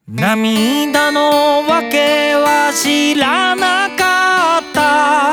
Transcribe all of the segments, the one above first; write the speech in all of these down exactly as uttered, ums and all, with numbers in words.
涙のわけは知らなかった。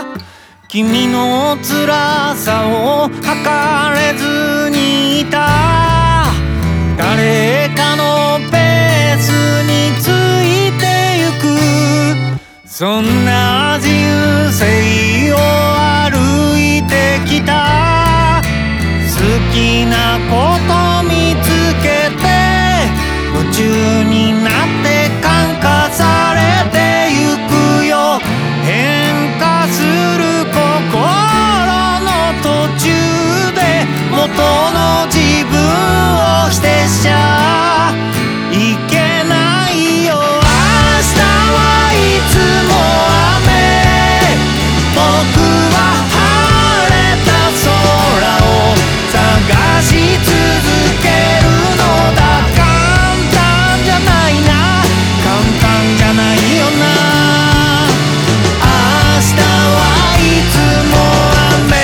君の辛さを測れずにいた。誰かのペースについてゆく、そんな自由性を歩いてきた。好きなこと見つけて夢中になって感化されてゆくよ。変化する心の途中で元の自分を否定しちゃいけないよ。明日はいつも雨、僕は晴れた空を探し続けるのだ。簡単じゃないな、簡単じゃないよな。明日はいつも雨。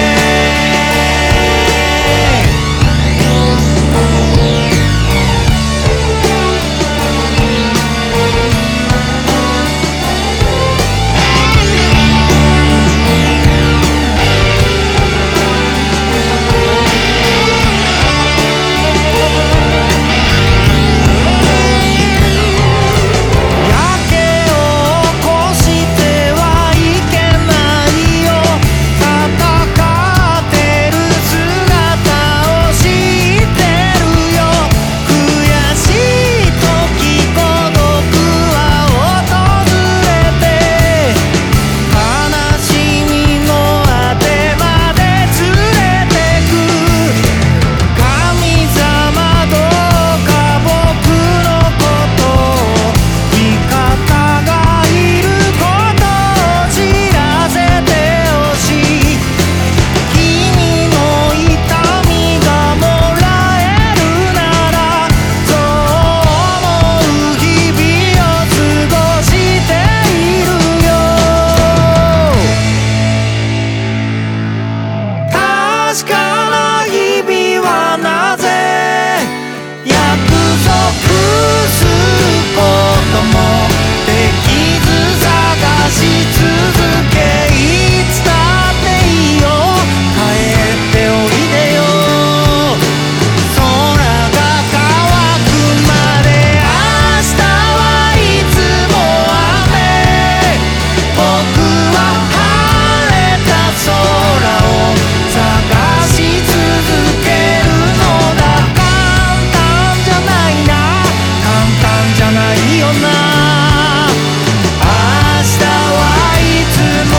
確かな日々はなぜ約束することもできず探し続け、いつだっていいよ、帰っておいでよ。空が乾くまで明日はいつも雨、僕は晴れた空を探し続けるのだ。簡単じゃないな、簡単じゃないよな。明日はいつも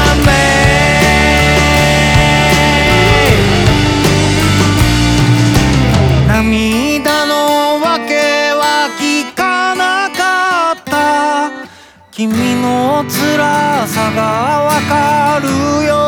雨。涙のわけは聞かなかった。君の辛さがわかるよ。